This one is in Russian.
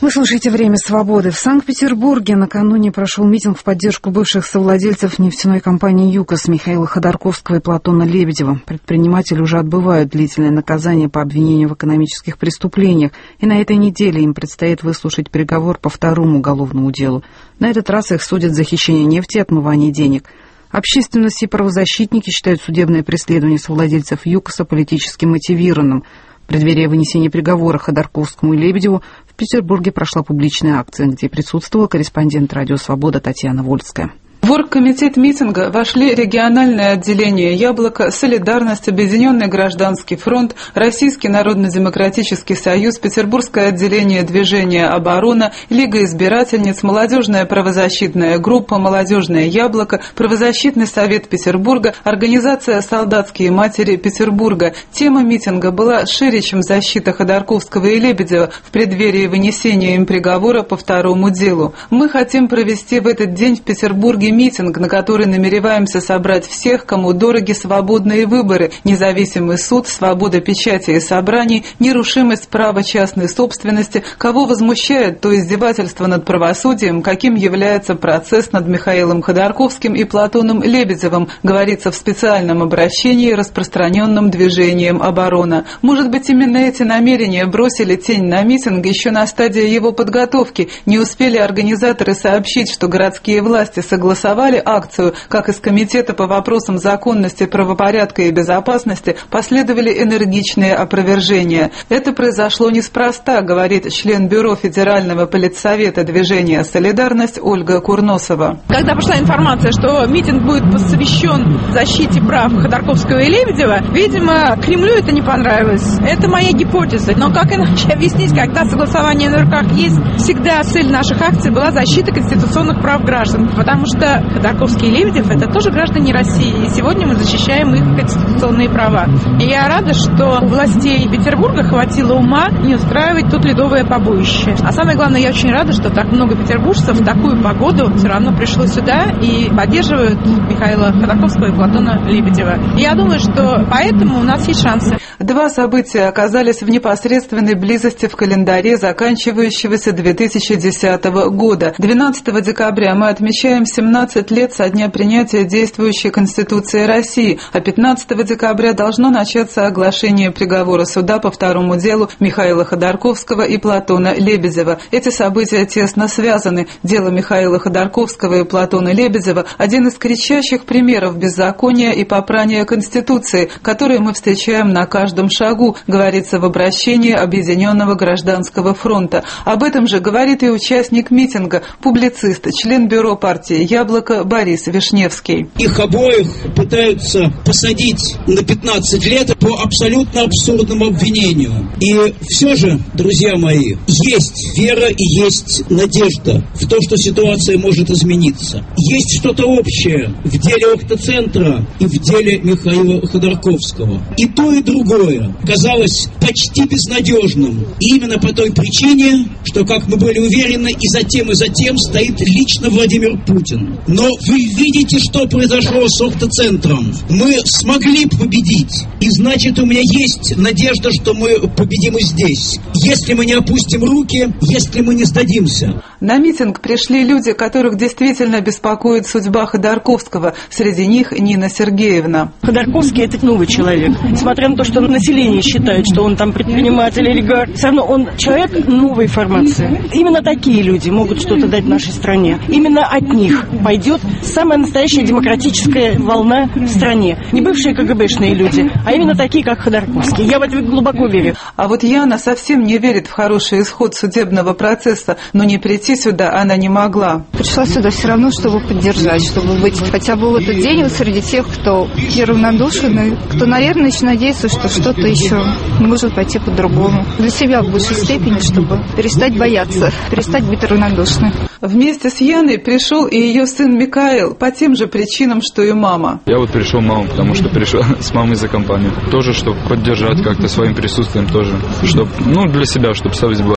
Вы слушаете «Время свободы». В Санкт-Петербурге накануне прошел митинг в поддержку бывших совладельцев нефтяной компании «ЮКОС» Михаила Ходорковского и Платона Лебедева. Предприниматели уже отбывают длительное наказание по обвинению в экономических преступлениях, и на этой неделе им предстоит выслушать приговор по второму уголовному делу. На этот раз их судят за хищение нефти и отмывание денег. Общественность и правозащитники считают судебное преследование совладельцев «ЮКОСа» политически мотивированным. В преддверии вынесения приговора Ходорковскому и Лебедеву в Петербурге прошла публичная акция, где присутствовала корреспондент «Радио Свобода» Татьяна Вольская. В оргкомитет митинга вошли региональное отделение «Яблоко», «Солидарность», Объединенный гражданский фронт, Российский народно-демократический союз, Петербургское отделение движения «Оборона», Лига избирательниц, Молодежная правозащитная группа «Молодежное яблоко», Правозащитный совет Петербурга, Организация «Солдатские матери Петербурга». Тема митинга была шире, чем защита Ходорковского и Лебедева в преддверии вынесения им приговора по второму делу. Мы хотим провести в этот день в Петербурге митинг, на который намереваемся собрать всех, кому дороги свободные выборы, независимый суд, свобода печати и собраний, нерушимость права частной собственности, кого возмущает то издевательство над правосудием, каким является процесс над Михаилом Ходорковским и Платоном Лебедевым, говорится в специальном обращении, распространенном движением «Оборона». Может быть, именно эти намерения бросили тень на митинг еще на стадии его подготовки. Не успели организаторы сообщить, что городские власти согласовали акцию, как из Комитета по вопросам законности, правопорядка и безопасности последовали энергичные опровержения. Это произошло неспроста, говорит член бюро Федерального политсовета движения «Солидарность» Ольга Курносова. Когда пошла информация, что митинг будет посвящен защите прав Ходорковского и Лебедева, видимо, Кремлю это не понравилось. Это моя гипотеза. Но как иначе объяснить, когда согласование на руках есть, всегда цель наших акций была защита конституционных прав граждан, потому что Ходорковский и Лебедев – это тоже граждане России, и сегодня мы защищаем их конституционные права. И я рада, что у властей Петербурга хватило ума не устраивать тут ледовое побоище. А самое главное, я очень рада, что так много петербуржцев в такую погоду все равно пришло сюда и поддерживают Михаила Ходорковского и Платона Лебедева. И я думаю, что поэтому у нас есть шансы. Два события оказались в непосредственной близости в календаре заканчивающегося 2010 года. 12 декабря мы отмечаем 17 лет со дня принятия действующей Конституции России, а 15 декабря должно начаться оглашение приговора суда по второму делу Михаила Ходорковского и Платона Лебедева. Эти события тесно связаны. Дело Михаила Ходорковского и Платона Лебедева – один из кричащих примеров беззакония и попрания Конституции, которые мы встречаем на каждом шагу, говорится в обращении Объединенного гражданского фронта. Об этом же говорит и участник митинга, публицист, член бюро партии «Яблоко» Борис Вишневский. Их обоих пытаются посадить на 15 лет по абсолютно абсурдному обвинению. И все же, друзья мои, есть вера и есть надежда в то, что ситуация может измениться. Есть что-то общее в деле Охта-центра и в деле Михаила Ходорковского. И то, и другое казалось почти безнадежным. И именно по той причине, что, как мы были уверены, и за тем стоит лично Владимир Путин. Но вы видите, что произошло с Охта-центром. Мы смогли победить. И значит, у меня есть надежда, что мы победим и здесь. Если мы не опустим руки, если мы не сдадимся. На митинг пришли люди, которых действительно беспокоит судьба Ходорковского. Среди них Нина Сергеевна. Ходорковский – это новый человек. Несмотря на то, что население считает, что он там предприниматель, олигарх, все равно он человек новой формации. Именно такие люди могут что-то дать нашей стране. Именно от них пойдет самая настоящая демократическая волна в стране. Не бывшие КГБшные люди, а именно такие, как Ходорковский. Я в это глубоко верю. А вот Яна совсем не верит в хороший исход судебного процесса, но не прийти сюда она не могла. Пришла сюда все равно, чтобы поддержать, чтобы быть хотя бы в этот день среди тех, кто неравнодушен, и кто, наверное, еще надеется, что что-то еще может пойти по-другому. Для себя в большей степени, чтобы перестать бояться, перестать быть равнодушным. Вместе с Яной пришел и ее сын Микаэл по тем же причинам, что и мама. Я вот пришел маму, потому что пришел с мамой за компанию. Тоже, чтобы поддержать как-то своим присутствием тоже. Чтобы, для себя, чтобы совесть была